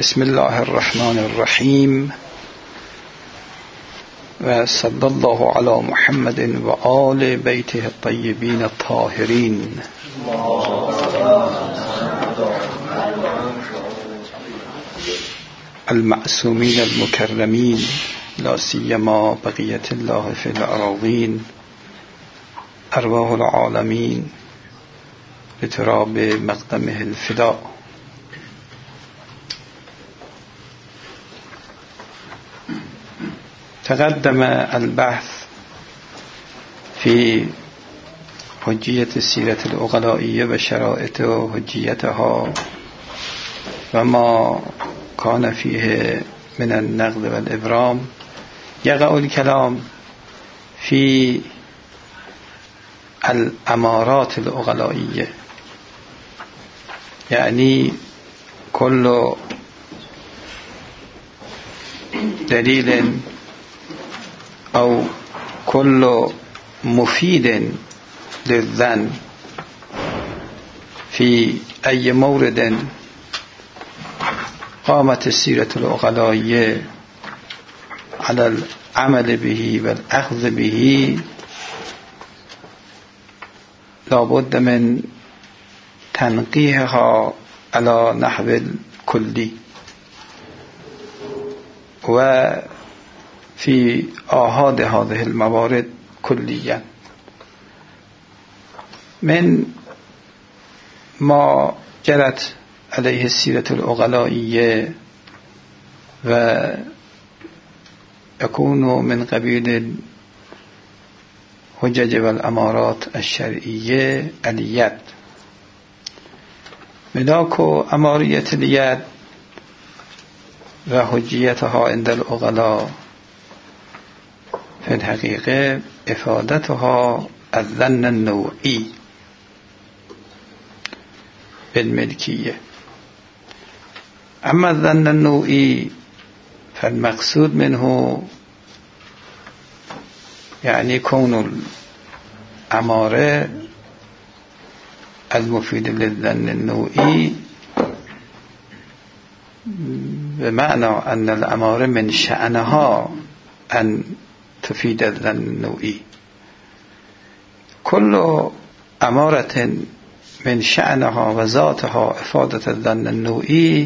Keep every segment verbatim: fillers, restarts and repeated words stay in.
بسم الله الرحمن الرحیم و صلی الله علی محمد و آل بیته الطیبین الطاهرین. المعصومین المکرمین لا سیما بقیت الله فی الأراضین ارواح العالمین لتراب مقدمه الفداء. تقدم البحث في حجية السيرة العقلائية وشرائط حجيتها وما كان فيه من النقد والإبرام. يقع الكلام في الأمارات العقلائية، يعني كل دليل أو كل مفيد للظن في أي مورد قامت السيرة العقلائية على العمل به والأخذ به لابد من تنقيحها على نحو الكلي، وفي آحاد هذه الموارد كليا. من ما جرت عليه السيرة العقلائية ويكون من قبيل الحجج والأمارات الشرعية اليد. ملاك أمارية اليد وحجيتها عند العقلاء في الحقيقة إفادتها الظن النوعي بالملكية. أما الظن النوعي فالمقصود منه يعني كون الأمارة المفيد للظن النوعي، بمعنى أن الأمارة من شأنها أن تفيد الظن النوعي. كل أمارة من شأنها وذاتها إفادة الظن النوعي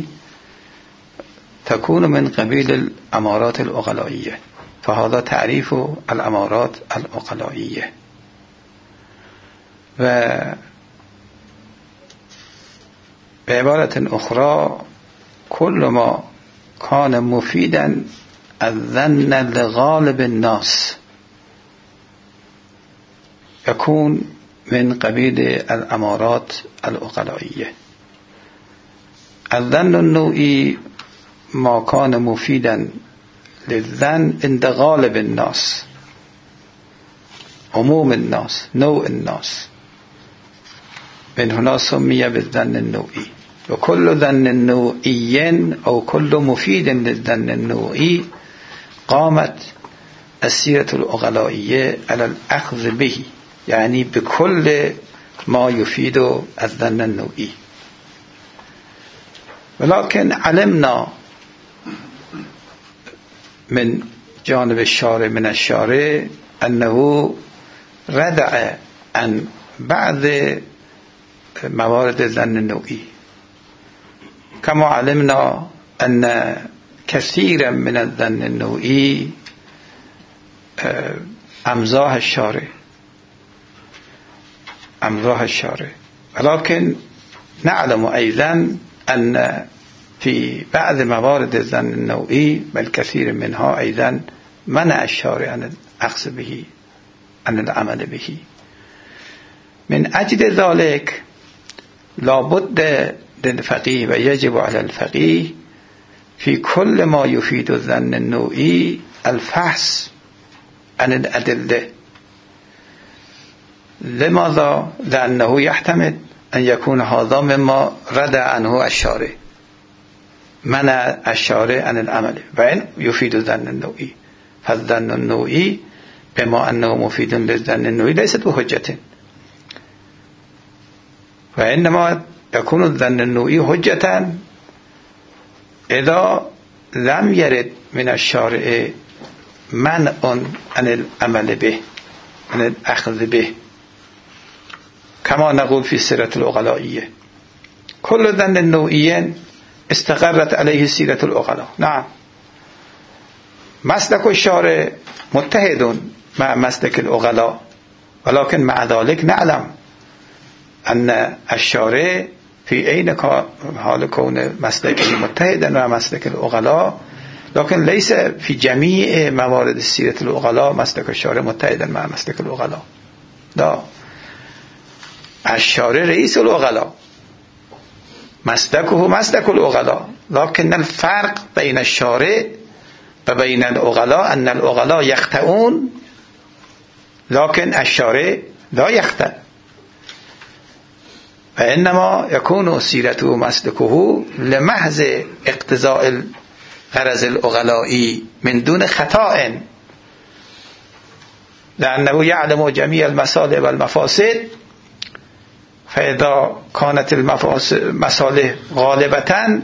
تكون من قبيل الأمارات العقلائية، فهذا تعريف الأمارات العقلائية. وبعبارة أخرى كل ما كان مفيدا الظن لغالب الناس يكون من قبيل الأمارات العقلائية. الظن النوعي ما كان مفيدا للظن عند غالب الناس، عموم الناس، نوع الناس، من هنا سمي بالظن النوعي. وكل ظن نوعي أو كل مفيد للظن النوعي قامت السيرة العقلائية على الأخذ به، يعني بكل ما يفيد الظن النوعي. ولكن علمنا من جانب الشارع من الشارع أنه ردع عن بعض موارد الظن النوعي، كما علمنا أن كثيرا من الظن النوعي أمزاح الشارع أمزاح الشارع. ولكن نعلم أيضا أن في بعض موارد الظن النوعي بل كثير منها أيضا منع الشارع عن الأخذ به، عن العمل به. من أجل ذلك لابد للفقيه ويجب على الفقيه في كل ما يفيد الظن النوعي الفحص عن الأدلة. لماذا؟ لأنه يحتمل أن يكون هذا مما ردع عنه الشارع، منع الشارع عن العمل، وإن يفيد الظن النوعي. فالظن النوعي بما أنه مفيد للظن النوعي ليست بحجة، وإنما يكون الظن النوعي حجة اذا لم يرد من الشارع منع عن العمل به عن الاخذ به كما نقول في سيرة العقلائية كل ذن النوعي استقرت عليه سيرة العقلاء. نعم مسلك الشارع متحد مع مسلك العقلاء، ولكن مع ذلك نعلم أن الشارع في أين حال كون مسلكه متحدا مع مسلك العقلاء، لكن ليس في جميع موارد سيرة العقلاء مسلك الشارع متحدا مع مسلك العقلاء. لا، الشارع رئيس العقلاء مسلكه مسلك العقلاء، لكن الفرق بين الشارع وبين العقلاء أن العقلاء يخطئون لكن الشارع لا يخطئ، فإنما يكون سيرته مسلكه لمحض اقتضاء الغرض العقلائي من دون خطأ، لأنه يعلم جميع المصالح والمفاسد، فإذا كانت المصالح غالبة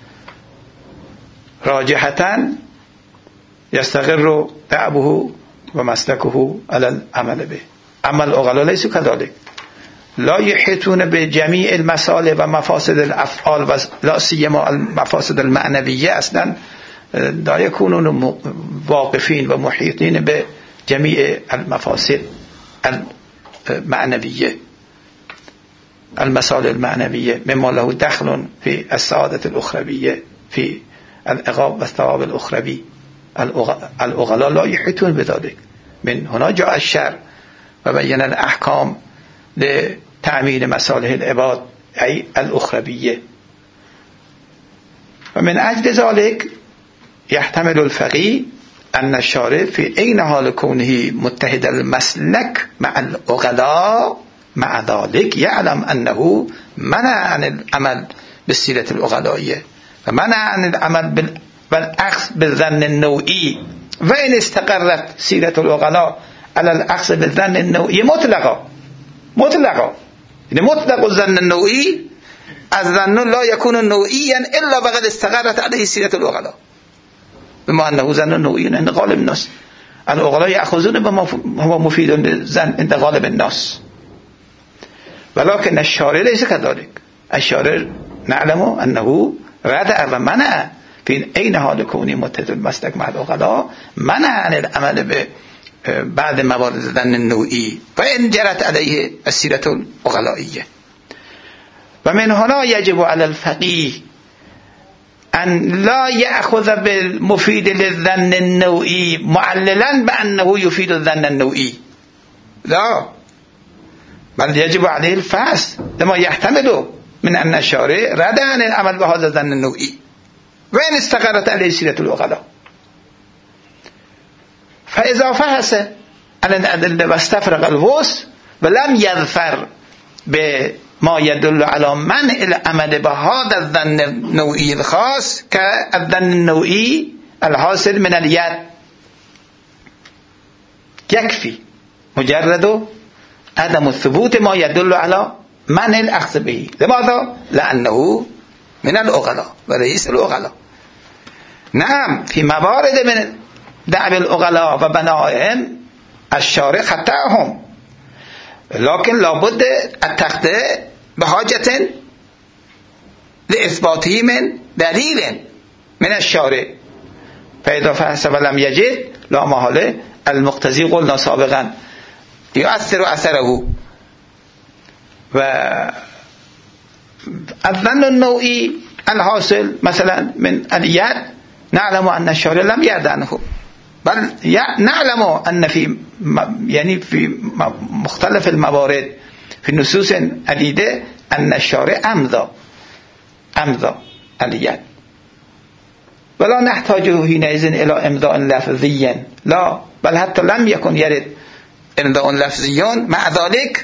راجحة يستقر دعبه ومسلكه على العمل به. أما العقلاء ليسوا كذلك، لا يحيطون بجميع المصالح ومفاسد الأفعال ولا سيما المفاسد المعنوية، أصلا لا يكونون واقفين ومحيطين بجميع المفاسد المعنوية المصالح المعنوية مما له دخل في السعادة الأخروية في العقاب والثواب الأخروي. العقلاء لا يحيطون بذلك، من هنا جاء الشرع وبين الأحكام لتعميل مصالح العباد أي الأخروية. ومن أجل ذلك يحتمل الفقيه أن الشارع في أين حال كونه متحد المسلك مع العقلاء مع ذلك يعلم أنه منع عن العمل بالسيرة العقلائية ومنع عن العمل بالأخذ بالظن النوعي، وإن استقرت سيرة العقلاء على الأخذ بالظن النوعي مطلقا مطلقا يعني مطلق الظن النوعي الظن لا يكون نوعيا إلا وقد استقرت عليه سيرة العقلاء، بما أنه ظن نوعي عند غالب الناس. العقلاء يأخذون بما هو مفيد للظن عند غالب الناس، ولكن الشارع ليس كذلك. الشارع نعلم أنه ردع ومنع في أين حال كوني متحد المسلك مع العقلاء، منع عن العمل بعد موارد الظن النوعي فإن جرت عليه السيرة العقلائية. ومن هنا يجب على الفقيه أن لا يأخذ بالمفيد للظن النوعي معللا بأنه يفيد الظن النوعي، لا، بل يجب عليه الفحص لما يحتمل من أن الشارع رد عن العمل بهذا الظن النوعي وإن استقرت عليه سيرة العقلاء. فإذا فحص عن الأدلة واستفرغ الوسع ولم يظفر بما يدل على منع العمل بهذا الظن النوعي الخاص كالظن النوعي الحاصل من اليد، يكفي مجرد عدم الثبوت ما يدل على منع الأخذ به. لماذا؟ لأنه من العقلاء ورئيس العقلاء. نعم في موارد من دعوى العقلاء وبنائهم الشارع خطأهم، لكن لابد التقطيع بحاجة لإثباته من دليل من الشارع، فإذا فحص ولم يجد لا محالة المقتضي قلنا سابقا يؤثر أثره. والظن النوعي الحاصل مثلا من اليد نعلم أن الشارع لم يرد عنه، بل نعلم أن في يعني في مختلف الموارد في نصوص عديدة أن الشارع أمضى أمضى اليد، ولا نحتاج حينئذ إلى إمضاء لفظي، لا، بل حتى لم يكن يرد إمضاء لفظي، مع ذلك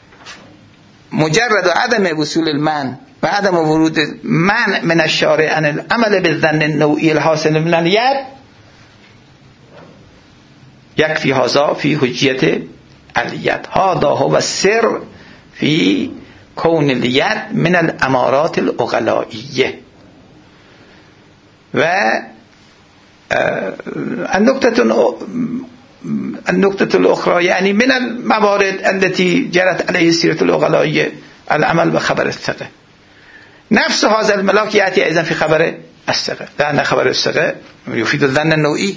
مجرد عدم وصول المنع وعدم ورود منع من الشارع عن العمل بالظن النوعي الحاصل من اليد يكفي هذا في حجية اليد. هذا هو السر في كون اليد من الأمارات العقلائية. و النقطة النقطة الأخرى يعني من الموارد التي جرت عليه سيرة العقلاء العمل بخبر الثقة. نفس هذا الملاك يأتي أيضا في خبر الثقة، لأن خبر الثقة يفيد الظن النوعي.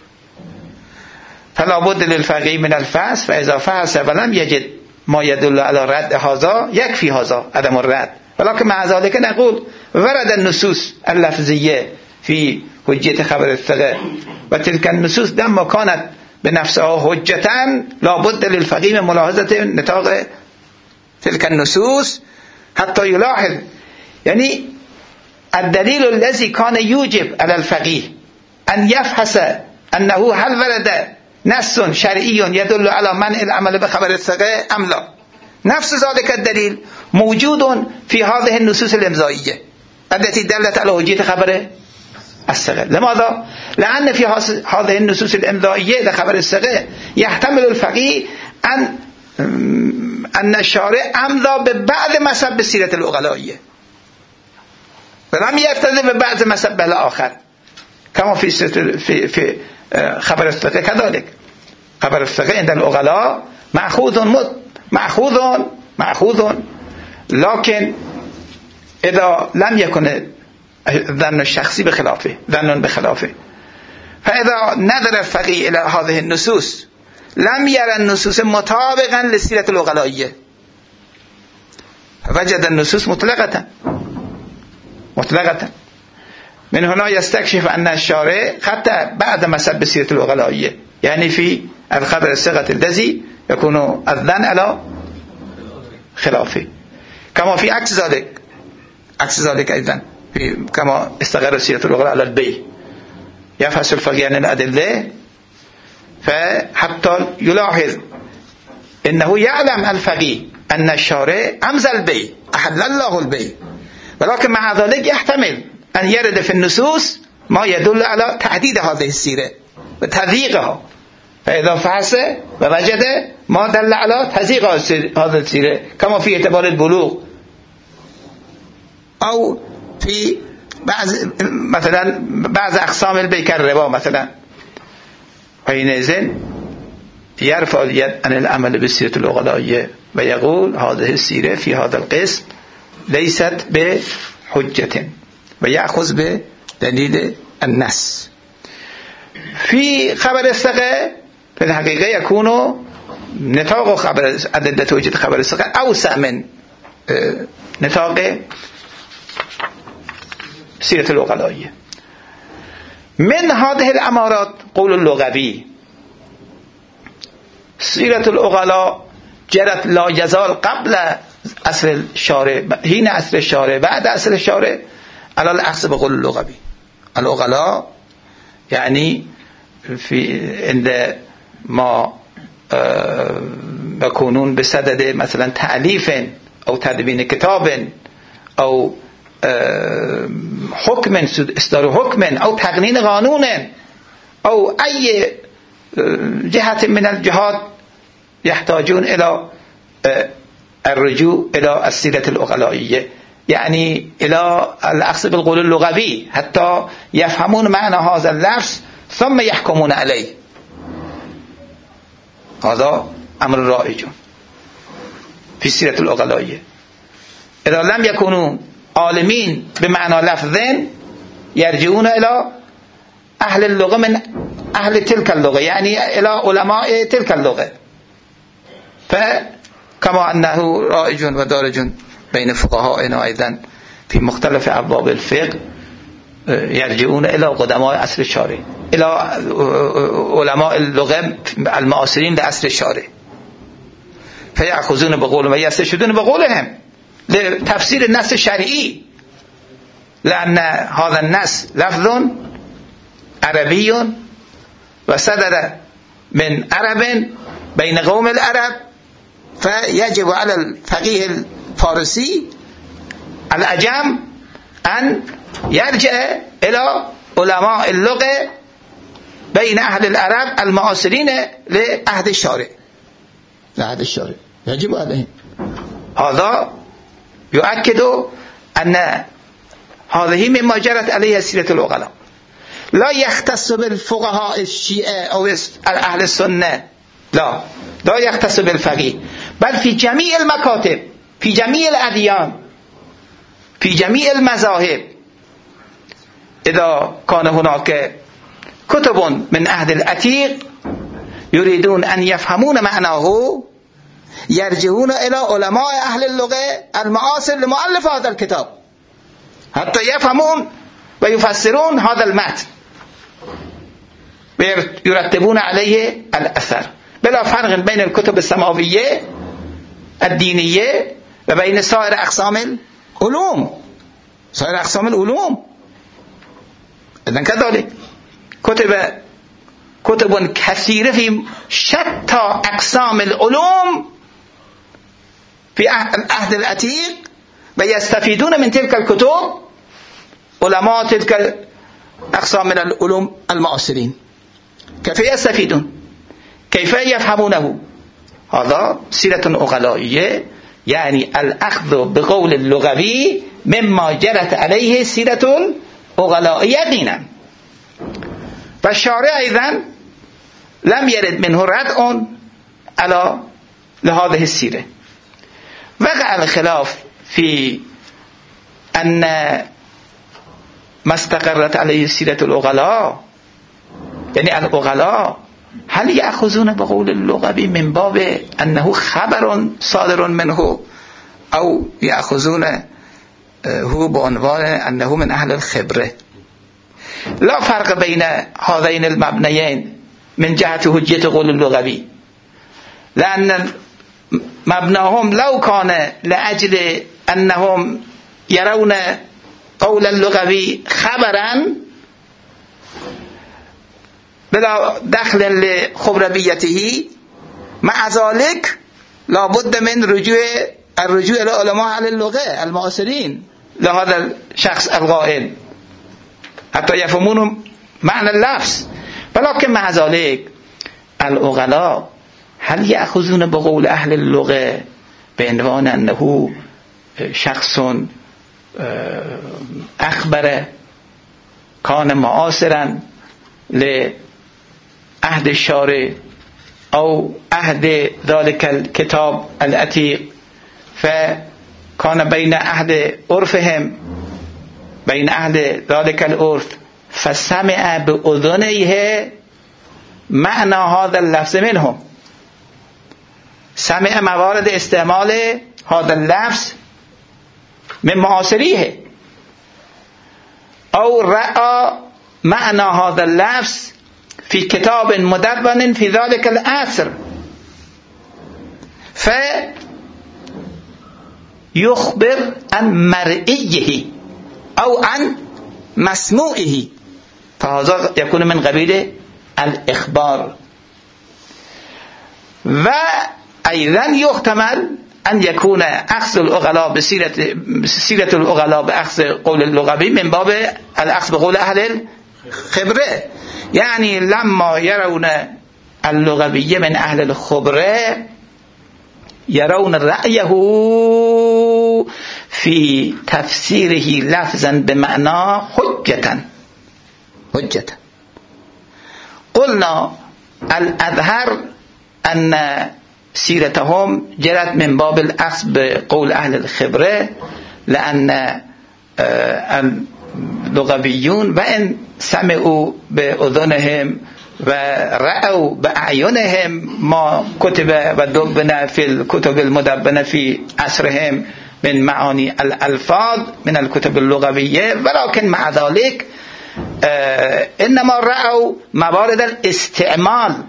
فلا بد للفقيه من الفحص، فإذا فحص ولم يجد ما يدل على رد هذا يكفي هذا عدم الرد. ولكن مع ذلك نقول ورد النصوص اللفظية في حجة خبر الثقة، وتلك النصوص لما كانت بنفسها حجة لا بد للفقيه من ملاحظة نطاق تلك النصوص حتى يلاحظ. يعني الدليل الذي كان يوجب على الفقيه أن يفحص أنه هل ورد نص شرعي يدل على منع العمل بخبر الثقة أم لا، نفس ذلك الدليل موجود في هذه النصوص الإمضائية التي دلت على حجية خبر الثقة. لماذا؟ لأن في هذه النصوص الإمضائية لخبر الثقة يحتمل الفقيه أن أن الشارع أمضى ببعض مسب السيرة العقلائية ولم يقتضي ببعض مسب الآخر، كما في في في خبر الثقة كذلك. خبر الثقة عند العقلاء مأخوذ مأخوذ مأخوذ لكن إذا لم يكن ظن الشخصي بخلافه ظن بخلافه، فإذا نظر الفقيه إلى هذه النصوص لم يرى النصوص مطابقا للسيرة العقلائية، فوجد النصوص مطلقة مطلقة. من هنا يستكشف أن الشارع حتى بعد مسب السيرة العقلائية، يعني في الخبر الثقة الذي يكون الظن على خلافه، كما في عكس ذلك عكس ذلك أيضا في كما استقر السيرة العقلاء على البيع، يفحص الفقيه عن الأدلة فحتى يلاحظ إنه يعلم الفقيه أن الشارع أمضى البيع أحل الله البيع، ولكن مع ذلك يحتمل أن يرد في النصوص ما يدل على تحديد هذه السيرة وتضييقها، فإذا فحص ووجد ما دل على تضييق هذه السيرة كما في اعتبار البلوغ أو في بعض مثلا بعض أقسام البيع كالربا مثلا، حينئذ يرفع اليد عن العمل بالسيرة العقلائية ويقول هذه السيرة في هذا القسم ليست بحجة ويأخذ بدليل النص. في خبر الثقة في الحقيقة يكون نطاق خبر أدلة وجود خبر الثقة أوسع من نطاق سيرة العقلائية. من هذه الأمارات قول اللغوي سيرة العقلاء جرت لا يزال قبل عصر الشارع حين عصر الشارع بعد عصر الشارع على الأخذ بقول اللغوي. العقلاء يعني في عند ما يكونون بصدد مثلا تأليف أو تدوين كتاب أو حكم إصدار حكم أو تقنين قانون أو أي جهة من الجهات يحتاجون إلى الرجوع إلى السيرة العقلائية، يعني إلى الأخذ بالقول اللغوي حتى يفهمون معنى هذا اللفظ ثم يحكمون عليه. هذا أمر رائج في السيرة العقلائية. إذا لم يكونوا عالمين بمعنى لفظين يرجعون إلى أهل اللغة من أهل تلك اللغة، يعني إلى علماء تلك اللغة. فكما أنه رائج ودارج بين فقهائنا أيضا في مختلف أبواب الفقه يرجعون إلى قدماء عصر الشارع، إلى علماء اللغة المعاصرين لعصر الشارع، فيأخذون بقولهم ويستشهدون بقولهم لتفسير النص الشرعي، لأن هذا النص لفظ عربي وصدر من عرب بين قوم العرب، فيجب على الفقيه الفارسي الأجم أن يرجع إلى علماء اللغة بين أهل العرب المعاصرين لعهد الشارع لعهد الشارع يجب عليهم. هذا يؤكد أن هذه مما جرت عليها سيرة العقلاء، لا يختص بالفقهاء الشيعة أو أهل السنة، لا لا يختص بالفقيه، بل في جميع المكاتب، في جميع الأديان، في جميع المذاهب. إذا كان هناك كتب من عهد العتيق يريدون أن يفهمون معناه يرجعون إلى علماء أهل اللغة المعاصر لمؤلف هذا الكتاب حتى يفهمون ويفسرون هذا المتن ويرتبون عليه الأثر، بلا فرق بين الكتب السماوية الدينية وبين سائر أقسام العلوم. سائر أقسام العلوم إذن كذلك كتب كتب كثيرة في شتى أقسام العلوم في العهد العتيق، ويستفيدون من تلك الكتب علماء تلك أقسام من العلوم المعاصرين. كيف يستفيدون؟ كيف يفهمونه؟ هذا سيرة أغلائية، يعني الأخذ بقول اللغوي مما جرت عليه سيرة أغلائية دينا. فالشارع أيضا لم يرد منه ردء على هذه السيرة. وقع الخلاف في أن ما استقرت عليه سيرة الأغلاء، يعني الأغلاء هل يأخذون بقول اللغوي من باب أنه خبر صادر منه، أو يأخذون هو بعنوان أنه من أهل الخبرة؟ لا فرق بين هذين المبنيين من جهة حجية قول اللغوي، لأن مبناهم لو كان لأجل أنهم يرون قول اللغوي خبرا بلا دخل لخبربيته، مع ذلك لا بد من رجوع الرجوع إلى علماء أهل اللغة المعاصرين لهذا الشخص القائل حتى يفهمون معنى اللفظ. ولكن مع ذلك الأغلاء هل يأخذون بقول أهل اللغة بعنوان أنه شخص أخبر كان معاصرا لعهد الشارع أو عهد ذلك الكتاب العتيق، فكان بين عهد عرفهم بين عهد ذلك العرف، فسمع بأذنيه معنى هذا اللفظ منهم، سمع موارد استعمال هذا اللفظ من معاصريه، أو رأى معنى هذا اللفظ في كتاب مدون في ذلك العصر، فيخبر عن مرئيه أو عن مسموعه، فهذا يكون من قبيل الإخبار. وأيضا يحتمل أن يكون أخذ الأغلاء بسيرة سيرة الأغلاء بأخذ قول اللغوي من باب الأخذ بقول أهل الخبرة، يعني لما يرون اللغوية من أهل الخبرة يرون رأيه في تفسيره لفظا بمعنى حجة حجة. قلنا الأظهر أن سيرتهم جرت من باب الأخذ بقول أهل الخبرة، لأن اللغويون وإن سمعوا بأذنهم ورأوا بأعينهم ما كتب ودبنا في الكتب المدبنة في عصرهم من معاني الألفاظ من الكتب اللغوية، ولكن مع ذلك إنما رأوا موارد الاستعمال،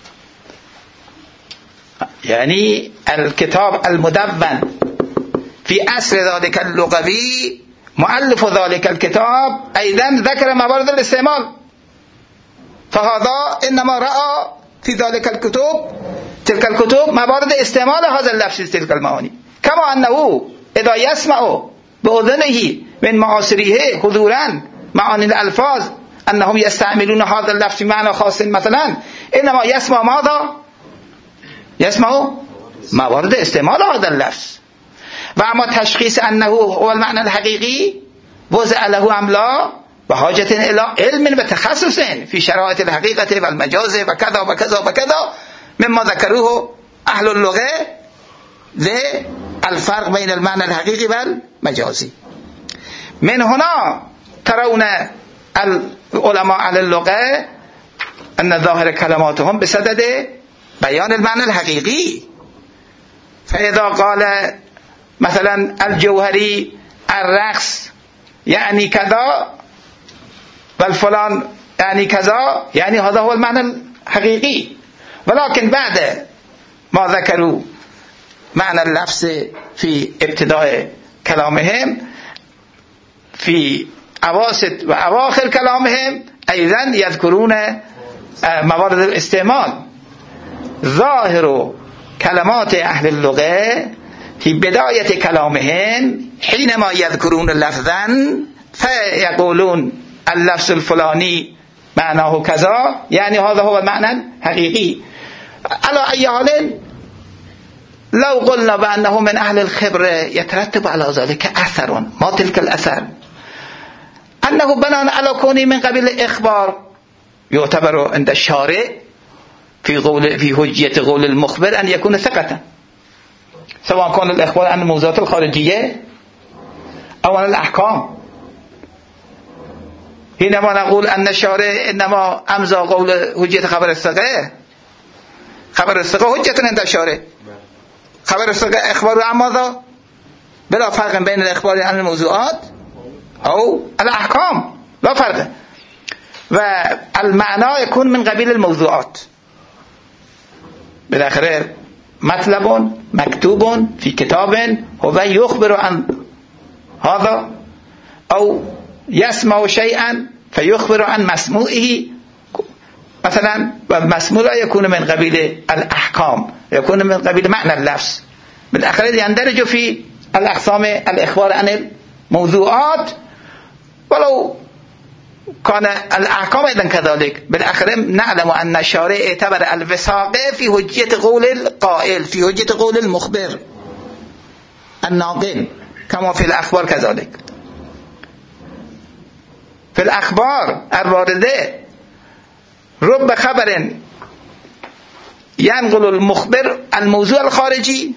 يعني الكتاب المدون في عصر ذلك اللغوي مؤلف ذلك الكتاب أيضا ذكر موارد الاستعمال، فهذا إنما رأى في ذلك الكتب تلك الكتب موارد استعمال هذا اللفظ تلك المعاني، كما أنه إذا يسمع بأذنه من معاصريه حضورا معاني الألفاظ أنهم يستعملون هذا اللفظ في معنى خاص مثلا، إنما يسمع ماذا؟ يسمع موارد استعمال هذا اللفظ. وأما تشخيص أنه هو المعنى الحقيقي وزع له أم لا، و حاجة الى علم و تخصص في شرائط الحقيقة و المجاز و كذا و كذا و كذا مما ذكروه اهل اللغة للفرق بين المعنى الحقيقي والمجازي. من هنا ترون العلماء اهل اللغة ان ظاهر كلماتهم بصدد بيان المعنى الحقيقي. فاذا قال مثلا الجوهري الرقص يعني كذا والفلان يعني كذا، يعني هذا هو المعنى الحقيقي. ولكن بعد ما ذكروا معنى اللفظ في ابتداء كلامهم في أواسط وأواخر كلامهم أيضا يذكرون موارد الاستعمال. ظاهر كلمات أهل اللغة في بداية كلامهم حينما يذكرون لفظا فيقولون اللفظ الفلاني معناه كذا، يعني هذا هو المعنى الحقيقي. على أي حال لو قلنا بأنه من أهل الخبرة يترتب على ذلك أثر، ما تلك الأثر؟ أنه بناء على كونه من قبيل الإخبار يعتبر عند الشارع في قول في حجية قول المخبر أن يكون ثقة، سواء كان الإخبار عن الموضوعات الخارجية أو عن الأحكام. حينما نقول أن الشارع إنما أمضى قول حجية خبر الثقة، خبر الثقة حجة عند الشارع، خبر الثقة إخبار عن ماذا؟ بلا فرق بين الإخبار عن الموضوعات أو الأحكام، لا فرق. والمعنى يكون من قبيل الموضوعات. بالآخر مطلب مكتوب في كتاب هو يخبر عن هذا، أو يسمع شيئا فيخبر عن مسموعه مثلا، والمسموع يكون من قبيل الأحكام، يكون من قبيل معنى اللفظ. بالآخر يندرج في الأقسام الإخبار عن الموضوعات، ولو كان الأحكام أيضا كذلك. بالآخر نعلم أن الشارع اعتبر الوثاقة في حجية قول القائل، في حجية قول المخبر الناقل، كما في الأخبار كذلك. في الأخبار الواردة رب خبر ينقل المخبر الموضوع الخارجي،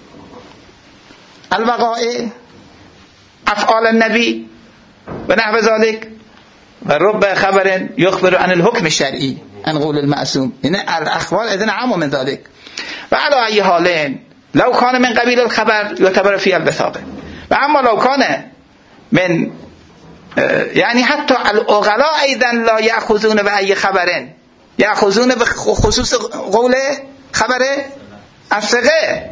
الوقائع، أفعال النبي ونحو ذلك، ورب خبر يخبر عن الحكم الشرعي عن قول المعصوم. يعني الأخبار إذن عام من ذلك. وعلى أي حالين لو كان من قبيل الخبر يعتبر فيه الوثاقة، وأما لو كان من يعني حتى الأغلاء أيضا لا يأخذون بأي خبر، يأخذون بخصوص قول خبر الثقة.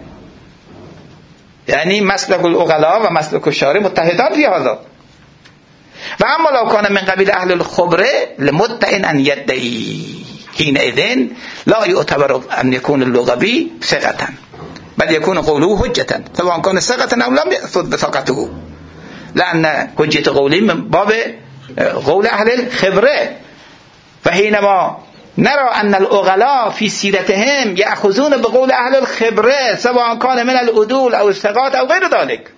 يعني مسلك الأغلاء ومسلك الشارع متحدان في هذا. وأما لو كان من قبيل أهل الخبرة لمدعٍ أن يدعي، حينئذ لا يعتبر أن يكون اللغوي ثقة، بل يكون قوله حجة، سواء كان ثقة أو لم يثبت بثقته، لأن حجة قوله من باب قول أهل الخبرة. فحينما نرى أن الأغلاء في سيرتهم يأخذون بقول أهل الخبرة سواء كان من العدول أو الثقات أو غير ذلك،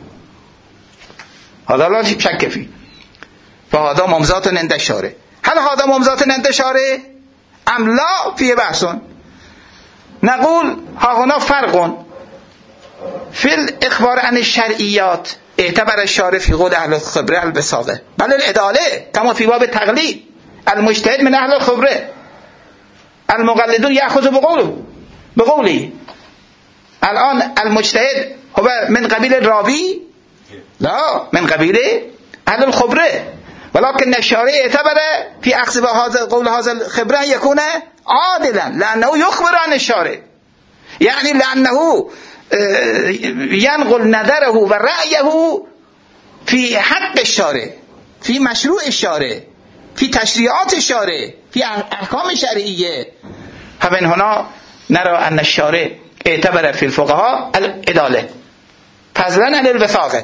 هذا لا شك فيه، فهذا ممزات عند الشارع. هل هذا ممزات عند الشارع أم لا؟ فيه بحث. نقول ها هنا فرق في الإخبار عن الشرعيات اعتبر الشارع في قول أهل الخبرة البصاغة، بل العدالة كما في باب التقليد، المجتهد من أهل الخبرة، المقلدون يأخذ بقوله بقوله. الآن المجتهد هو من قبيل الراوي؟ لا، من قبيل أهل الخبرة. ولكن الشارع اعتبر في أخذ هذا قول هذا الخبرة يكون عادلا، لأنه يخبر عن الشارع، يعني لأنه ينقل نظره ورأيه في حق الشارع، في مشروع الشارع، في تشريعات الشارع، في أحكام شرعية. فمن هنا نرى أن الشارع اعتبر في الفقهاء العدالة فضلا عن الوثاقة.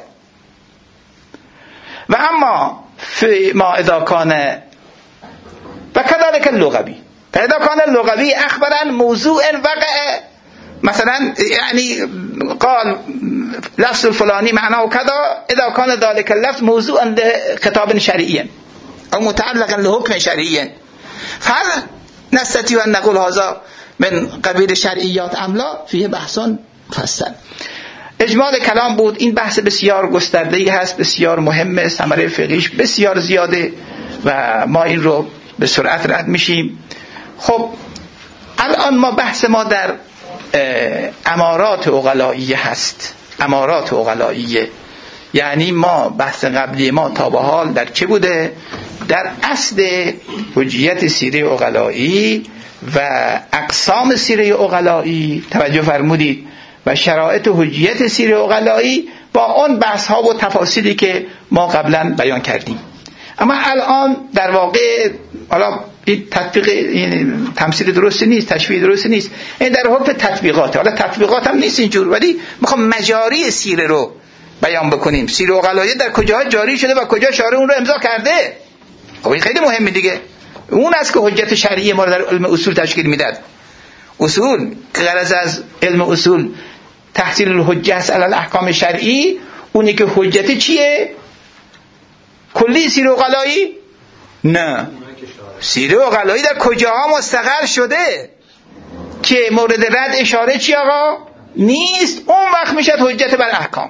وأما فيما إذا كان فكذلك اللغوي، فإذا كان اللغوي أخبر عن موضوع وقع، مثلا يعني قال لفظ الفلاني معناه كذا، إذا كان ذلك اللفظ موضوعا لخطاب شرعي او متعلقا لحکم شرعی، فهل نستطيع ان نقول هذا من قبیل شرعیات املا فیه بحثان مفصل. اجمال کلام بود. این بحث بسیار گسترده‌ای هست، بسیار مهمه، ثمره فقهیش بسیار زیاده و ما این رو به سرعت رد میشیم. خب الان ما بحث ما در امارات عقلائیه هست. امارات عقلائیه یعنی ما بحث قبلی ما تا به حال در چه بوده؟ در اصل حجیت سیره عقلائی و اقسام سیره عقلائی توجه فرمودید و شرایط حجیت سیره عقلائی با اون بحث ها و تفاصیلی که ما قبلا بیان کردیم. اما الان در واقع حالا این تطبیق این تمثیل درستی نیست، تشبیه درستی نیست، این در حکم تطبیقات. حالا تطبیقات هم نیست اینجور، ولی میخوام مجاری سیره رو بیان بکنیم. سیره عقلائی در کجاها جاری شده و کجا شارع اون رو امضا کرده. خب این خیلی مهمه دیگه. اون است که حجت شرعی ما رو در علم اصول تشکیل میداد. اصول که غرض از علم اصول تحصیل الحجه است علی الاحکام شرعی، اونی که حجت چیه؟ کلی سیره عقلائی؟ نه، سیره عقلائی در کجاها مستقر شده که مورد رد اشاره چی آقا؟ نیست. اون وقت میشه حجت بر احکام.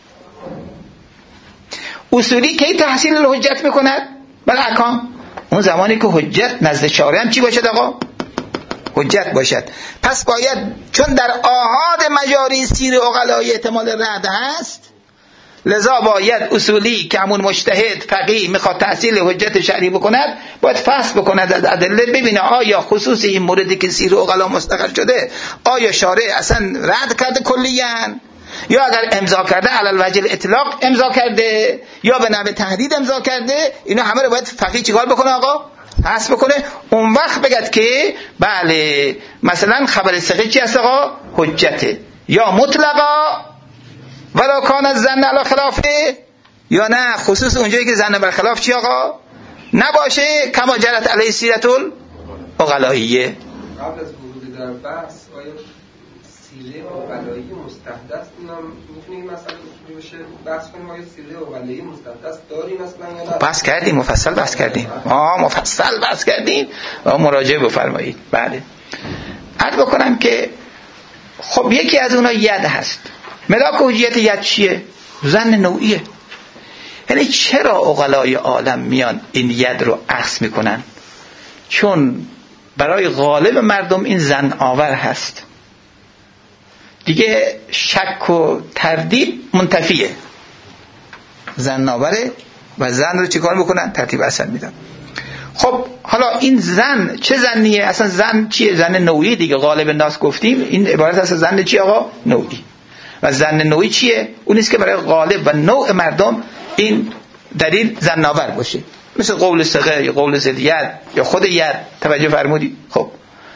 اصولی کی تحصیل الحجت میکند؟ بر احکام. اون زمانی که حجت نزد شارع هم چی باشد آقا؟ حجت باشد. پس باید چون در آحاد مجاری سیره عقلائی احتمال رد هست، لذا باید اصولی که همون مجتهد فقیه میخواد تحصیل حجت شرعی بکند باید فحص بکند از ادله، ببینه آیا خصوص این موردی که سیره عقلا مستقر شده آیا شارع اصلا رد کرده کلیاً، یا اگر امضا کرده علی الوجه الاطلاق امضا کرده یا به نحو تهدید امضا کرده. اینا همه رو باید فقیه چیکار بکنه آقا؟ حس بکنه. اون وقت بگد که بله مثلا خبر ثقه چی هست آقا؟ حجته، یا مطلقا ولا کان الظن علی خلافه، یا نه خصوص اونجایی که ظن بر خلاف چی آقا نباشه، کما جرت علیه سیرت العقلائیه. قبل از ورود در بحث آیا سیره عقلایی مستحدث اونم میتونیم مثلا بشه بحث کنیم آیا سیره عقلایی مستحدث داریم مثلا یا نه؟ بحث کردیم، مفصل بحث کردیم. آه مفصل بحث کردیم. آه مراجعه بفرمایید. بله. عرض بکنم که خب یکی از اونها ید هست. ملاک حجیت ید چیه؟ ظن نوعیه. یعنی چرا عقلای عالم میان این ید رو اخذ میکنن؟ چون برای غالب مردم این ظن آور هست دیگه، شک و تردید منتفیه، ظن آوره و ظن رو چیکار میکنن؟ ترتیب اصل میدن. خب حالا این ظن چه ظنیه؟ اصلا ظن چیه؟ ظن نوعی دیگه. غالب الناس گفتیم این عبارت هست ظن چی آقا؟ نوعی. و ظن نوعی چیه؟ اون است که برای غالب و نوع مردم این دلیل ظن آور باشه، مثل قول ثقه یا قول ذیت یا خود ید. توجه فرمودید؟ خب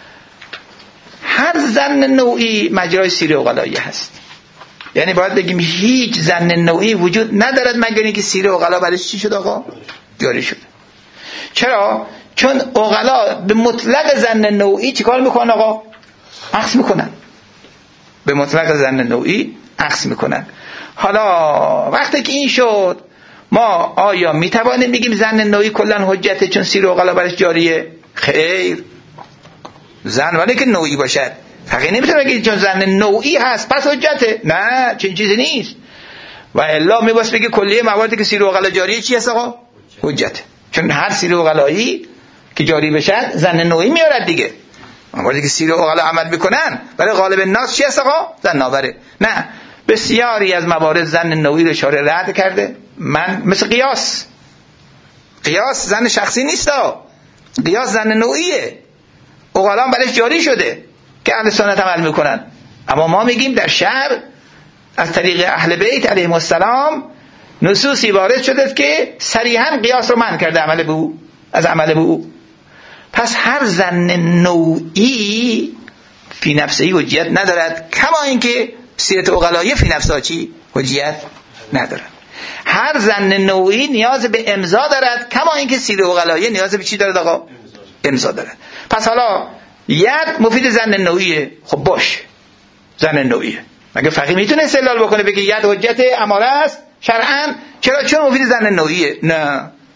هر ظن نوعی مجرای سیره عقلائی هست. یعنی باید بگیم هیچ ظن نوعی وجود ندارد مگر اینکه سیره عقلا برش چی شد آقا؟ جاری شد. چرا؟ چون عقلا به مطلق ظن نوعی چیکار میکنن آقا؟ اخذ میکنن. به مطلق ظن نوعی اخذ میکنن. حالا وقتی که این شد ما آیا میتوانیم بگیم ظن نوعی کلا حجته چون سیره عقلا برش جاریه؟ خیر. ظن ولی که نوعی باشد فقیه نمیتونه بگه چون ظن نوعی هست پس حجته. نه، چنین چیزی نیست. و الا میباس بگه کلیه مواردی که سیره عقلا جاریه چی هست آقا؟ حجته. چون هر سیره عقلایی که جاری بشد ظن نوعی میارد دیگه. مواردی که سیره عقلا عمل میکنن برای غالب الناس چی هست آقا؟ ظن آوره. نه، بسیاری از موارد ظن نوعی رو شارع رد کرده. من مثل قیاس، قیاس ظن شخصی نیست ها، قیاس ظن نوعیه، عقلا برش جاری شده که اهل سنت عمل میکنن. اما ما میگیم در شرع از طریق اهل بیت علیهم السلام نصوصی وارد شده که صریحا قیاس رو منع کرده عمل به او از عمل به او. پس هر ظن نوعی فی نفسه حجیت ندارد، کما اینکه سیرت عقلایی فی نفسها چی؟ حجیت ندارد. هر ظن نوعی نیاز به امضا دارد، کما اینکه سیره عقلایی نیاز به چی دارد آقا؟ امضا دارد. پس حالا ید مفید ظن نوعیه. خب باش، ظن نوعیه. مگه فقیه میتونه استدلال بکنه بگه ید حجت اماره است شرعاً؟ چرا؟ چون مفید ظن نوعیه. نه،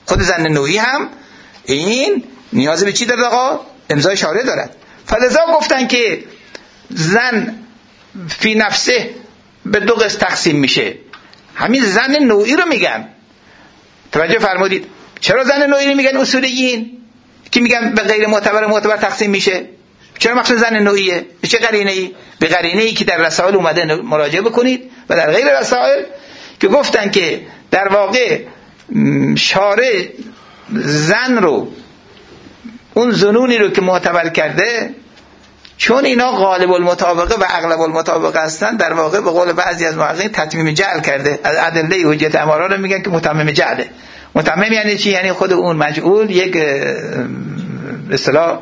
خود ظن نوعی هم این نیاز به چی دارد آقا؟ امضای شارع دارد. فلذا گفتن که ظن فی نفسه به دو قسم تقسیم میشه. همین ظن نوعی رو میگن. توجه فرمودید؟ چرا ظن نوعی رو میگن اصولیین که میگن به غیر معتبر معتبر تقسیم میشه؟ چرا مقصود ظن نوعیه؟ به چه قرینه ای؟ به قرینه ای که در رسائل اومده مراجعه بکنید و در غیر رسائل که گفتن که در واقع شارع ظن رو، اون ظنونی رو که معتبر کرده، چون اینا غالب المطابقه و اغلب المطابقه هستن، در واقع به قول بعضی از محققین تتمیم جعل کرده. از ادله حجت اماره رو میگن که متمم جعله. متمم یعنی چی؟ یعنی خود اون مجعول یک به اصطلاح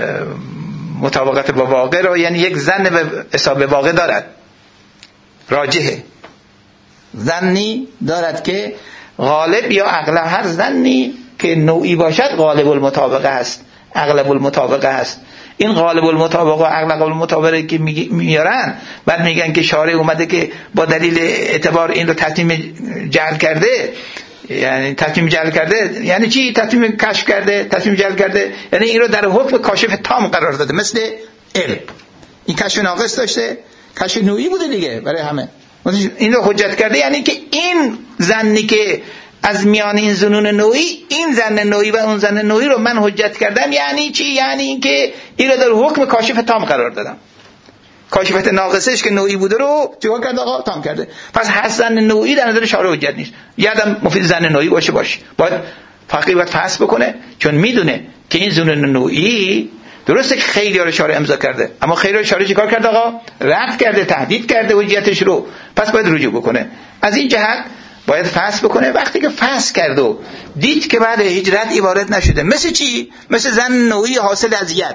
مطابقت با واقع رو، یعنی یک ظن به حساب واقع دارد، راجحه، ظنی دارد که غالب یا اغلب، هر ظنی که نوعی باشد غالب المطابقه است، اغلب المطابقه است. این غالب المطابقه و اغلب المطابقه که میارن بعد میگن که شارع اومده که با دلیل اعتبار این رو تتمیم جعل کرده. یعنی تتمیم جعل کرده یعنی چی؟ تتمیم کشف کرده، تتمیم جعل کرده یعنی این رو در حکم کاشف تام قرار داده، مثل علم. این کشف ناقص داشته، کشف نوعی بوده دیگه برای همه. این رو حجت کرده، یعنی که این ظنی که از میان این ظنون نوعی، این ظن نوعی و اون ظن نوعی رو من حجت کردم. یعنی چی؟ یعنی این که این رو در حکم کاشف تام قرار دادم. کاشفت ناقصش که نوعی بوده رو چیکار کرده آقا؟ تام کرده. پس هر ظن نوعی در نظر شارع حجت نیست. یادم مفید ظن نوعی باشه باشه. باید فقیه باید فحص بکنه، چون میدونه که این ظنون نوعی درسته که خیلی ها رو شارع امضا کرده، اما خیلی ها شارع چیکار کرده آقا؟ رد کرده، تهدید کرده حجتش رو. پس باید رجوع بکنه. از این جهت باید فحص بکنه. وقتی که فحص کرد و دید که بعد هیچ ردی وارد نشده، مثل چی؟ مثل ظن نوعی حاصل از ید،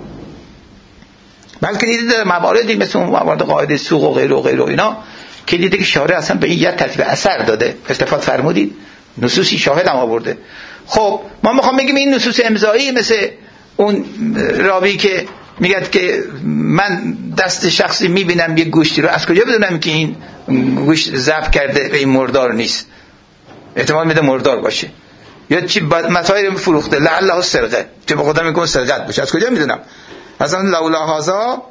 بلکه دیده مواردی مثل اون موارد قاعده سوق و غیره و غیره اینا که دیده که شارع اصلا به این ید ترتیب اثر داده. استفاده فرمودید؟ نصوصی شاهد هم آورده. خب ما میخوام بگیم این نصوص امضایی مثل اون راوی که میگه که من دست شخصی میبینم یک گوشتی رو، از کجا بدونم که این گوشت ذبح کرده و این مردار نیست؟ احتمال میده مردار باشه. یا چی مسائل فروخته لعله سرقه، چه به خدا میگم سرقت باشه، از کجا میدونم؟ اصلا لولا هذا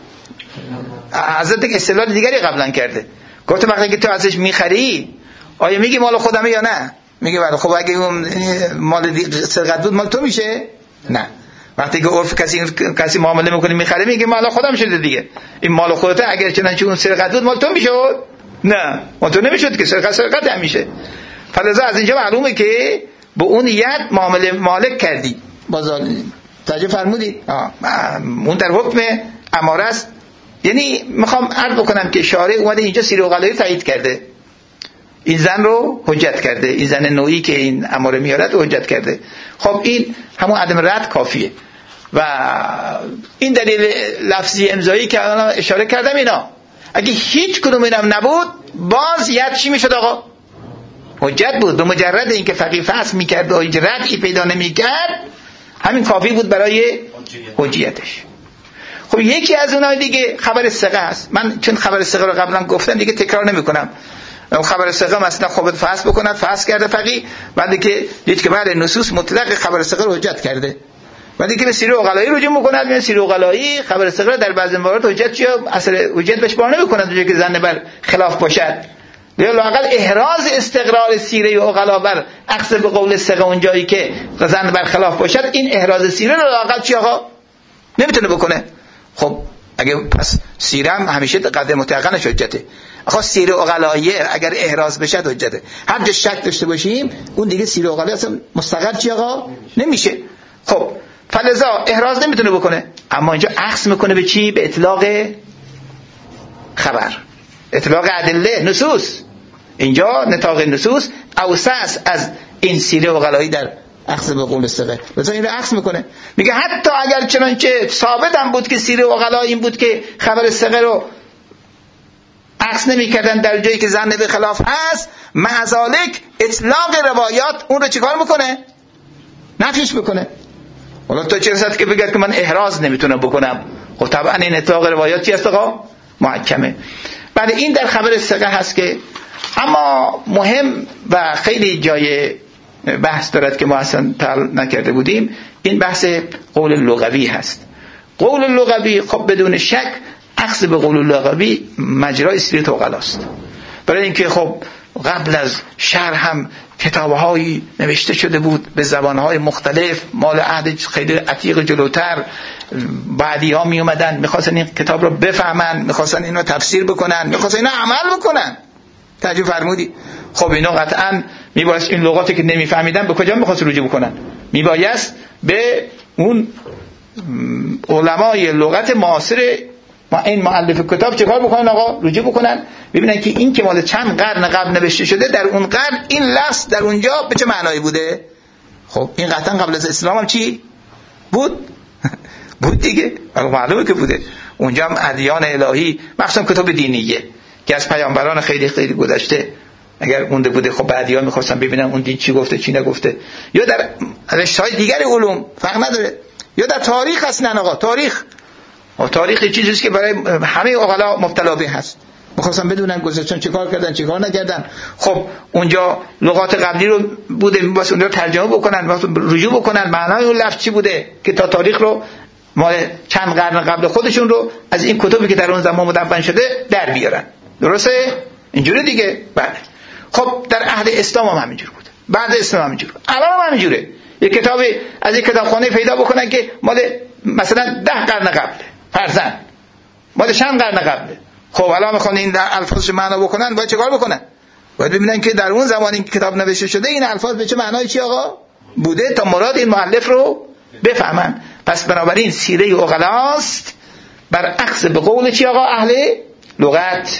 حضرت استدلال دیگری قبلا کرده. گفت وقتی که تو ازش میخری آیا میگی مال خودمه یا نه؟ میگه بله. خب اگه اون مال سرقت بود مال تو میشه؟ نه. وقتی که عرف کسی کسی معامله میکنه میخره میگه مال خودم شده دیگه، این مال خودته. اگر چنانچه اون سرقت بود مال تو میشد؟ نه، مال تو نمیشد که، سرقت سرقت هم میشه. فلذا از اینجا معلومه که به اون ید معامله مالک کردی. بازار توجه فرمودید؟ اون در حکم اماره است. یعنی میخوام عرض بکنم که شارع اومده اینجا سیر و غلایی تایید کرده، این زن رو حجت کرده، این زن نوعی که این اماره میارد رو حجت کرده. خب این همون عدم رد کافیه. و این دلیل لفظی امضایی که الان اشاره کردم اینا، اگه هیچ کدوم اینم نبود باز ید چی میشد آقا؟ حجت بود. به مجرد اینکه فقیه فحص میکرد و هیچ ردی پیدا نمیکرد همین کافی بود برای حجیتش. خب یکی از اونای دیگه خبر ثقه است. من چون خبر ثقه رو قبلا گفتم دیگه تکرار نمیکنم. خبر ثقه مثلا خب فحص بکند، فحص کرده فقیه، بعد که دید که بعد نصوص مطلق خبر ثقه رو حجت کرده، بعد که به سیر عقلایی رجوع میکند. میگه سیر عقلایی خبر ثقه در بعضی موارد حجت یا اثر حجت بهش بار نمیکند اونجایی که ظن بر خلاف باشد. یا لااقل احراز استقرار سیره عقلا بر اخذ به قول ثقه اونجایی که ظن بر خلاف باشد، این احراز سیره رو لااقل چی آقا نمیتونه بکنه. خب اگه پس سیره هم همیشه قدر متعقنش حجته. آخه سیره عقلاییه اگر احراز بشه حجته. هر جا شک داشته باشیم اون دیگه سیره عقلایی اصلا مستقر چی آقا نمیشه. خب فلذا احراز نمیتونه بکنه، اما اینجا اخذ میکنه به چی؟ به اطلاق خبر، اطلاق ادله، نصوص. اینجا نطاق نصوص اوسع از این سیره عقلایی در اخذ به قول ثقه. مثلا این رو اخذ میکنه، میگه حتی اگر چنانچه ثابت هم بود که سیره عقلا این بود که خبر ثقه رو اخذ نمیکردن در جایی که ظن به خلاف هست، معذالک اطلاق روایات اون رو چیکار میکنه؟ نفیش میکنه. حالا تو چه رسد که بگید که من احراز نمیتونم بکنم؟ خب طبعا این اطلاق روایات چی است آقا؟ محکمه. بعد این در خبر ثقه هست که اما مهم و خیلی جای بحث دارد که ما اصلا تعال نکرده بودیم، این بحث قول لغوی هست. قول لغوی خب بدون شک اخذ به قول لغوی مجرای سیرت عقلاست، برای اینکه خب قبل از شرح هم کتاب‌هایی نوشته شده بود به زبان‌های مختلف، مال عهد خیلی عتیق جلوتر. بعدی ها می اومدن میخواستن این کتاب رو بفهمن، میخواستن اینو تفسیر بکنن، میخواستن اینو عمل بکنن. توجه فرمودی؟ خب اینو قطعا میبایست این لغاتی که نمیفهمیدن به کجا میخواست رجوع بکنن؟ میبایست به اون علمای لغت معاصر ما این مؤلف کتاب چیکار بکنن آقا؟ رجوع بکنن ببینن که این که مال چند قرن قبل نوشته شده، در اون قرن این لفظ در اونجا به چه معنایی بوده. خب این قطعا قبل از اسلام هم چی بود؟ بود دیگه، معلومه که بوده. اونجا هم ادیان الهی مخصوصا کتاب دینیه که از پیامبران خیلی خیلی گذشته اگر مونده بوده، خب بعدیا میخواستن ببینن اون دین چی گفته چی نگفته. یا در رشته‌های دیگر علوم فرق نداره، یا در تاریخ اصلا آقا. تاریخ و تاریخ چیزی است که برای همه عقلا مبتلا به هست، می‌خواستن بدونن گذشتن چیکار کردن چیکار نکردن. خب اونجا لغات قبلی رو بوده، واسه اون رو ترجمه بکنن، واسه رجوع بکنن معنای اون لفظ چی بوده، که تا تاریخ رو مال چند قرن قبل خودشون رو از این کتابی که در اون زمان مدون شده در بیارن. درسته؟ اینجوری دیگه. بله. خب در عهد اسلام هم همینجور بود، بعد اسلام هم همینجور بود، الان هم همینجوره. یک کتابی از یک کتابخانه پیدا بکنن که مال مثلا ده قرن قبله، فرضاً مال چند قرن قبله. خب الان میخوان این در الفاظش معنا بکنن، باید چیکار بکنن؟ باید ببینن که در اون زمان این کتاب نوشته شده این الفاظ به چه معنای چی آقا بوده، تا مراد این مؤلف رو بفهمن. پس بنابراین سیره عقلاست بر اخذ به قول چی آقا اهل لغت،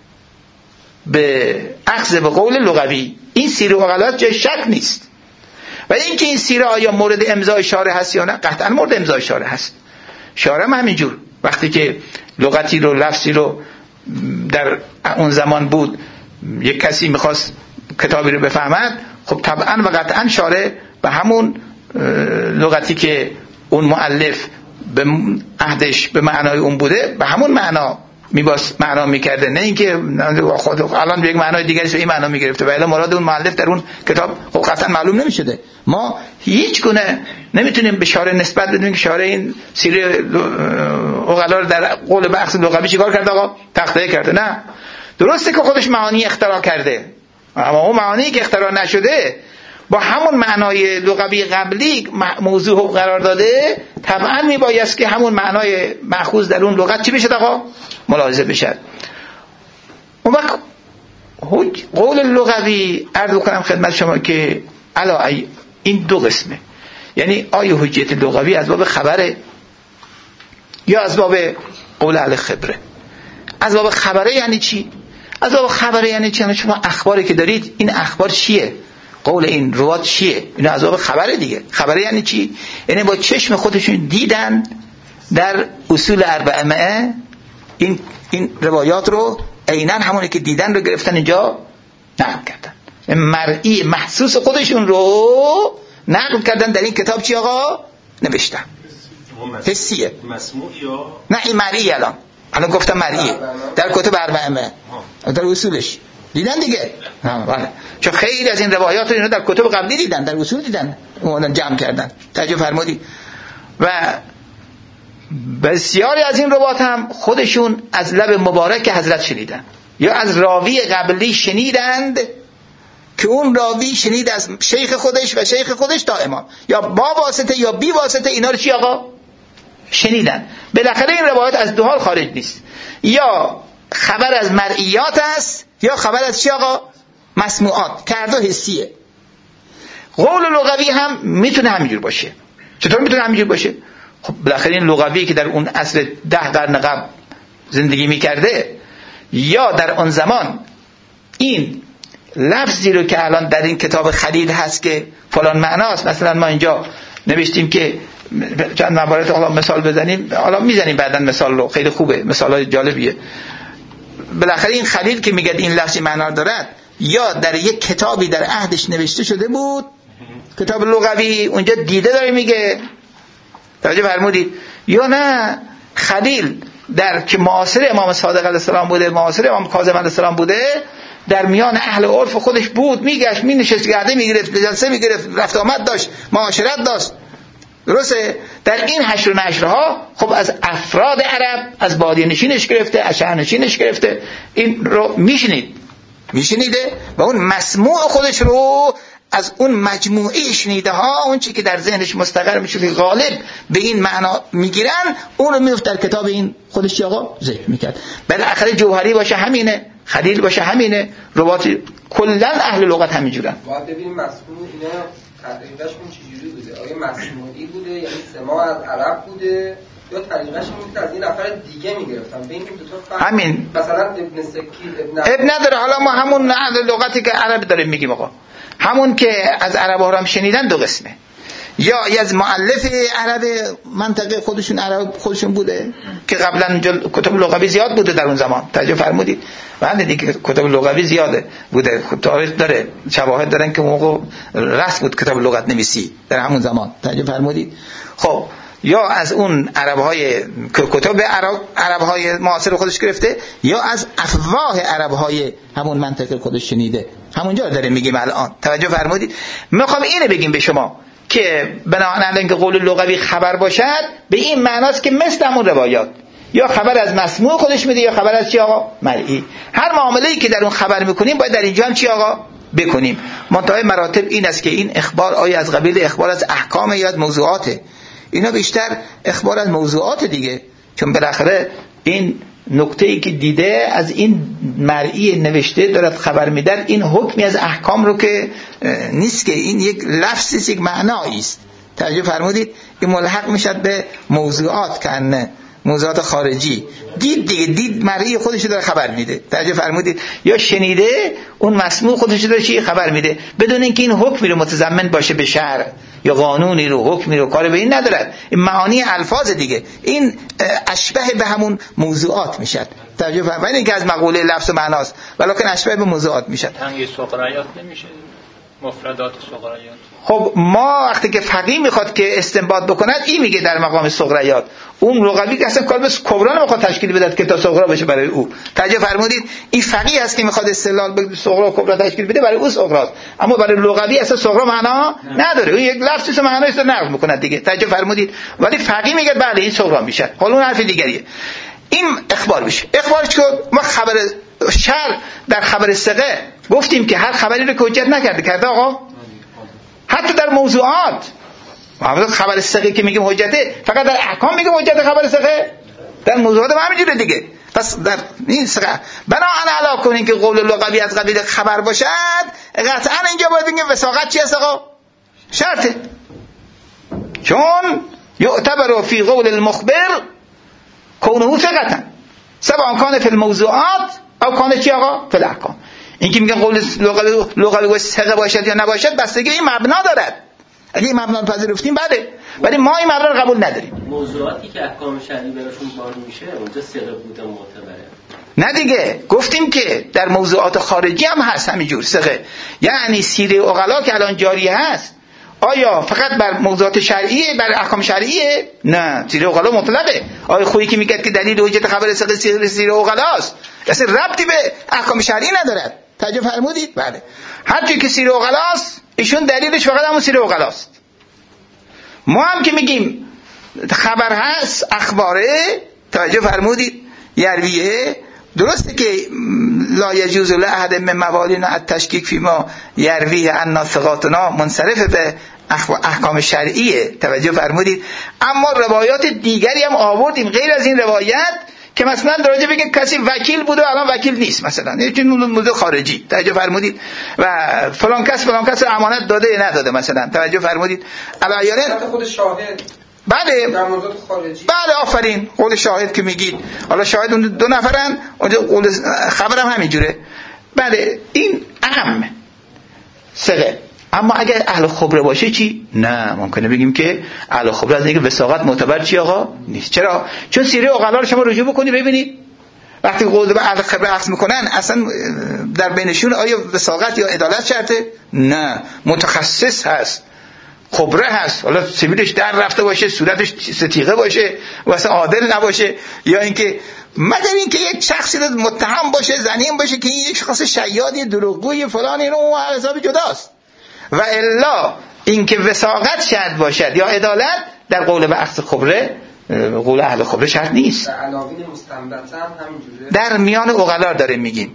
به اخذ به قول لغوی. این سیره عقلات جای شک نیست. و اینکه این سیره آیا مورد امضای شارع هست یا نه، قطعا مورد امضای شارع هست. شارع هم همینجور وقتی که لغتی رو لفظی رو در اون زمان بود یک کسی میخواست کتابی رو بفهمد، خب طبعا و قطعا شارع به همون لغتی که اون مؤلف به عهدش به معنای اون بوده به همون معنا میباس معنا میکرده، نه اینکه خود الان به یک معنای دیگری به این معنا میگرفته و الا مراد اون مؤلف در اون کتاب خب قطعا معلوم نمیشده. ما هیچ گونه نمیتونیم به شارع نسبت بدیم که شارع این سیره عقلا رو در قول بحث لغوی چیکار کرده آقا؟ تخطئه کرده. نه، درسته که خودش معانی اختراع کرده، اما اون معانی که اختراع نشده با همون معنای لغوی قبلی موضوع قرار داده، طبعا میبایست که همون معنای مأخوذ در اون لغت چی بشه آقا؟ ملاحظه بشه. اون وقت قول لغوی عرض کنم خدمت شما که علا این دو قسمه، یعنی آیا حجیت لغوی از باب خبره یا از باب قول اهل خبره. از باب خبره یعنی چی؟ از باب خبره یعنی چی؟ یعنی شما اخباری که دارید این اخبار چیه؟ قول این روات چیه؟ اینا از باب خبره دیگه. خبره یعنی چی؟ یعنی با چشم خودشون دیدن در اصول اربعه این این روایات رو عیناً همونی که دیدن رو گرفتن اینجا نقل کردن، مرئی محسوس خودشون رو نقل کردن در این کتاب چی آقا؟ نوشتن. حسیه مسموع یا نه این مرئی. الان الان گفتم مرئی در کتب اربعه در اصولش دیدن دیگه. بله، چون خیلی از این روایات رو اینا در کتب قبلی دیدن، در اصول دیدن، اومدن جمع کردن. توجه فرمودی؟ و بسیاری از این روایات هم خودشون از لب مبارک حضرت شنیدن یا از راوی قبلی شنیدند که اون راوی شنید از شیخ خودش و شیخ خودش تا امام، یا با واسطه یا بی واسطه اینا رو چی آقا؟ شنیدن. بالاخره این روایات از دو حال خارج نیست، یا خبر از مرئیات است یا خبر از چی آقا؟ مسموعات، که هر دو حسیه. قول لغوی هم میتونه همینجور باشه. چطور میتونه همینجور باشه؟ خب بالاخره این لغوی که در اون اصل ده قرن قبل زندگی میکرده یا در اون زمان این لفظی رو که الان در این کتاب خلیل هست که فلان معناست، مثلا ما اینجا نوشتیم که چند موارد حالا مثال بزنیم، حالا میزنیم بعداً مثال رو، خیلی خوبه، مثالای جالبیه. بالاخره این خلیل که میگه این لفظی معنا دارد یا در یک کتابی در عهدش نوشته شده بود، کتاب لغوی اونجا دیده داره میگه. توجه فرمودید؟ یا نه خلیل در که معاصر امام صادق علیه السلام بوده، معاصر امام کاظم علیه السلام بوده، در میان اهل عرف خودش بود، میگشت، مینشست، گرده میگرفت، جلسه میگرفت، رفت آمد داشت، معاشرت داشت. درسته؟ در این حشر و نشرها خب از افراد عرب، از بادیه نشینش گرفته، از شهر نشینش گرفته، این رو میشنید میشنیده و اون مسموع خودش رو از اون مجموعه شنیده ها، اون چی که در ذهنش مستقر میشه غالب به این معنا میگیرن، اون رو میفت در کتاب این خودش چی آقا ذکر میکرد. بالاخره جوهری باشه همینه، خلیل باشه همینه، رباط، کلا اهل لغت همینجورن. باید ببینیم مسموع اینا طریقش اون چجوری بوده؟ آیا مسموعی بوده یعنی سماع از عرب بوده یا طریقش این که از این نفر دیگه میگرفتن؟ ببین این دو تا فرق، همین مثلا ابن سکین ابن اب نداره. حالا ما همون اهل لغتی که عرب داریم میگیم آقا، همون که از عرب ها هم شنیدن دو قسمه، یا از مؤلف عرب منطقه خودشون عرب خودشون بوده که قبلا کتب لغوی زیاد بوده در اون زمان، توجه فرمودید؟ بله دیگه کتب لغوی زیاده بوده، تاریخ داره، شواهد دارن که موقع رسم بود کتاب لغت نویسی در همون زمان، توجه فرمودید؟ خب یا از اون عربهای کتب عرب عربهای معاصر خودش گرفته، یا از افواه عربهای همون منطقه خودش شنیده. همونجا داریم میگیم الان، توجه فرمودید؟ میخوام اینو بگیم به شما که بنابراین علی اینکه قول لغوی خبر باشد به این معناست که مثل همون روایات یا خبر از مسموع خودش میده یا خبر از چی آقا مرئی. هر معامله‌ای که در اون خبر میکنیم باید در اینجا هم چی آقا بکنیم. منتهای مراتب این است که این اخبار آیا از قبیل اخبار از احکام یا از موضوعاته؟ اینا بیشتر اخبار از موضوعات دیگه، چون بالاخره این نکته‌ای که دیده از این مرئی نوشته دارد خبر میدن، این حکمی از احکام رو که نیست، که این یک لفظی است، یک معنایی است. توجه فرمودید؟ این ملحق میشد به موضوعات، کنه موضوعات خارجی. دید دیگه، دید مرئی خودش داره خبر میده، توجه فرمودید؟ یا شنیده اون مسموع خودش داره چی خبر میده، بدون اینکه این حکمی رو متضمن باشه به شرع یا قانونی رو، حکمی رو، کار به این ندارد. این معانی الفاظ دیگه، این اشبه به همون موضوعات میشد. توجه فرمودید؟ این که از مقوله لفظ و معناست، ولکن اشبه به موضوعات میشد. تنگ سقرایات نمیشه، مفردات سقرایات. خب ما وقتی که فقیه میخواد که استنباط بکند، این میگه در مقام سقرایات، اون لغوی که اصلا کار به کبرا نمیخواد تشکیل بده که تا صغرا بشه برای او. توجه فرمودید؟ این فقیه است که میخواد استدلال به صغرا و کبرا تشکیل بده، برای او صغراست، اما برای لغوی اصلا صغرا معنا نداره، اون یک لفظی است معنایش رو نقل میکنه دیگه. توجه فرمودید؟ ولی فقیه میگه بله این صغرا میشه. حالا اون حرف دیگریه. این اخبار میشه. اخبار چه؟ ما خبر شر در خبر ثقه گفتیم که هر خبری رو که حجت نکرده کرده آقا، حتی در موضوعات. ما خبر ثقه که میگیم حجته، فقط در احکام میگیم حجت خبر ثقه، در موضوعات هم همینجوره دیگه. پس در این ثقه بناهن علاوه کنین که قول لغوی از قبیل خبر باشد، قطعا اینجا باید بگیم وثاقت چی است آقا؟ شرطه. چون یعتبر فی قول المخبر کونه ثقه، سواء کان فی الموضوعات او کان چی آقا؟ فی الاحکام. این که میگن قول لغوی لغوی و ثقه باشد یا نباشد بستگی این مبنا دارد. اگه این مبنا رو پذیرفتیم بله، ولی ما این مبنا رو قبول نداریم. موضوعاتی که احکام شرعی براشون بانی میشه اونجا ثقه بوده معتبره. نه دیگه، گفتیم که در موضوعات خارجی هم هست همینجور ثقه. یعنی سیره عقلا که الان جاری هست، آیا فقط بر موضوعات شرعیه، بر احکام شرعیه؟ نه، سیره عقلا مطلقه. آیا خویی که میگه که دلیل حجت خبر ثقه سیره عقلاست، اصلا ربطی به احکام شرعی ندارد. توجه فرمودید؟ بله. هر چی که سیره عقلاست ایشون دلیلش فقط همون سیره عقلاست. ما هم که میگیم خبر هست، اخباره، توجه فرمودید؟ یرویه، درسته که لا یجوز لأحد من موالینا التشکیک فی ما یرویه ان ثقاتنا منصرف به احکام شرعیه، توجه فرمودید؟ اما روایات دیگری هم آوردیم غیر از این روایت که مثلا درجه بگه کسی وکیل بوده الان وکیل نیست، مثلا یه موضوع خارجی، توجه فرمودید؟ و فلان کس فلان کس امانت داده یا نداده مثلا، توجه فرمودید؟ علایانه خود شاهد بله در موضوع خارجی، بله آفرین، قول شاهد که میگید، حالا شاهد اون دو نفرن، اونجا قول خبرم همینجوره. بله این اهم ثقه. اما اگر اهل خبره باشه چی؟ نه، ممکنه بگیم که اهل خبره از اینکه وثاقت معتبر چی آقا نیست. چرا؟ چون سیره عقلا رو شما رجوع بکنید ببینید وقتی قول به اهل خبره عکس میکنن اصلا در بینشون آیا وثاقت یا عدالت شرطه؟ نه، متخصص هست، خبره هست، حالا سبیلش در رفته باشه، صورتش ستیغه باشه، واسه عادل نباشه، یا اینکه مگر اینکه یک شخصی متهم باشه، زنیم باشه که این یک شخص شیادی، دروغگوی فلان، اینو اون حساب جداست. و الا اینکه وثاقت شرط باشد یا عدالت در قول و اخذ خبره، قول اهل خبره شرط نیست. در عناوین مستنبطه هم همینجوره. در میان عقلا داره میگیم،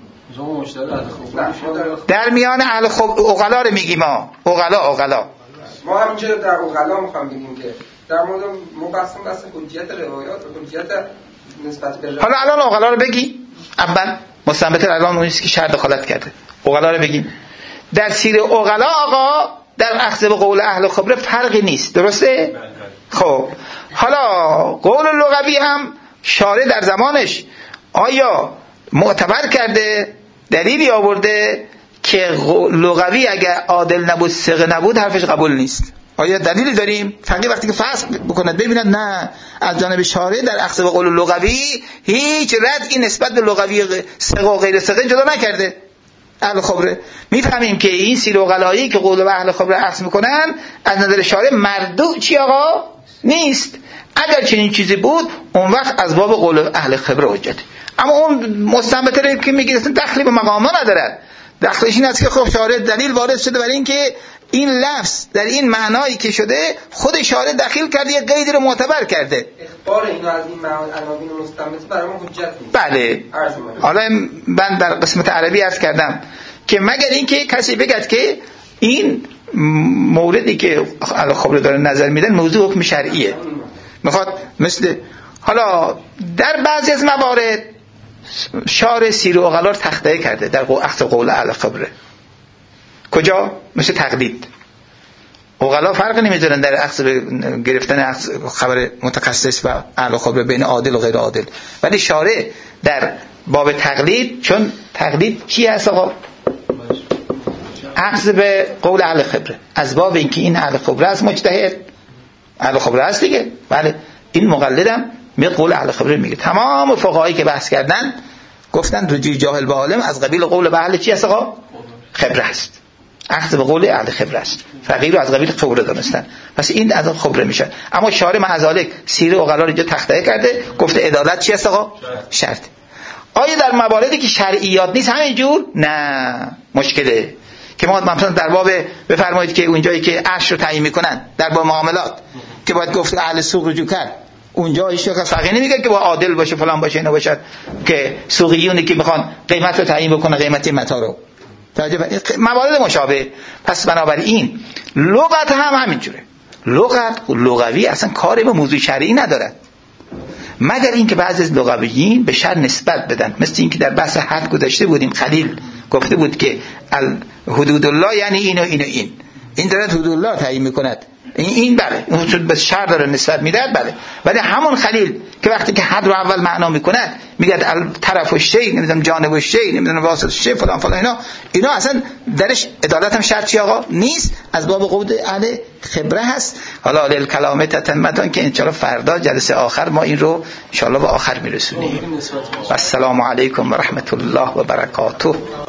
در میان اهل خبره عقلا رو میگیم. ما عقلا عقلا ما همینجا در عقلا میخوام بگیم که در مورد مبحث بحث حجیت روایات و حجیت نسبت به حالا الان عقلا رو بگی. اول مستنبط الان اون نیست که شرط دخالت کرده. عقلا رو بگیم. در سیر عقلا آقا در اخذ به قول اهل خبره فرقی نیست، درسته؟ خب حالا قول لغوی هم شارع در زمانش آیا معتبر کرده، دلیلی آورده که لغوی اگر عادل نبود، ثقه نبود، حرفش قبول نیست؟ آیا دلیلی داریم؟ فقیه وقتی که فصل بکند ببیند نه از جانب شارع در اخذ به قول لغوی هیچ ردی نسبت به لغوی ثقه و غیر ثقه جدا نکرده اهل خبره، میفهمیم که این سیر عقلایی که قول به اهل خبره اخذ میکنن از نظر شارع مردوع چی آقا نیست. اگر چنین چیزی بود اون وقت از باب قول اهل خبره حجت. اما اون مستنبطه که میگه اصلا دخلی به مقام نداره، دخلش این است که خب شارع دلیل وارد شده برای اینکه این لفظ در این معنایی که شده خود شارع دخیل کرده، یک قیدی رو معتبر کرده. اخبار اینو از این عناوین مستنبطه برای ما حجت نیست. بله. حالا من در قسمت عربی عرض کردم که مگر اینکه کسی بگد که این موردی که اهل خبره داره نظر میدن موضوع حکم شرعیه، میخواد مثل حالا در بعضی از موارد شارع سیر و عقلا رو تخطئه کرده در اخذ قول اهل خبره. کجا؟ مثل تقلید. عقلا فرق نمیذارن در اخذ گرفتن اخذ خبر متخصص و اهل خبره بین عادل و غیر عادل، ولی شارع در باب تقلید، چون تقلید چی هست آقا؟ اخذ به قول اهل خبره از باب اینکه این اهل خبره است، مجتهد اهل خبره است دیگه، بله این مقلدم می قول اهل خبره میگه. تمام فقهایی که بحث کردن گفتن رجوع جاهل به عالم از قبیل قول به اهل چی است آقا؟ خبره است. اخذ به قول اهل خبره است. فقیه رو از قبیل خبره دانستن، پس این از خبره میشه. اما شارع معذالک سیر عقلا رو اینجا تخطئه کرده، گفته عدالت چی است آقا؟ شرط. آیا در مواردی که شرعیات نیست همینجور؟ نه، مشکله که ما مثلا در باب بفرمایید که اونجایی که عرش رو تعیین میکنن در باب معاملات که باید گفت اهل سوق رجوع کرد، اونجا هیچ کس فقیه نمیگه که با عادل باشه فلان باشه اینا باشد که سوقیونی که میخوان قیمت رو تعیین بکنه، قیمت متا رو، موارد مشابه. پس بنابراین لغت هم همینجوره. لغت لغوی اصلا کاری به موضوع شرعی نداره، مگر اینکه بعضی از لغویین به شر نسبت بدن، مثل اینکه در بحث حد گذاشته بودیم خلیل گفته بود که حدود الله یعنی این و این و این این داره حدود الله تعیین میکند، این این بله اون به شر داره نسبت میده، بله. ولی همون خلیل که وقتی که حد رو اول معنا میکند میگه طرف و شی، نمیدونم جانب و شی، نمیدونم واسط شی فلان فلان، اینا اینا اصلا درش عدالت هم شرط چی آقا نیست، از باب قول اهل خبره هست. حالا للکلام تتمتون که انشالله فردا جلسه آخر ما این رو انشالله به آخر میرسونیم. و السلام علیکم و رحمت الله و برکاته.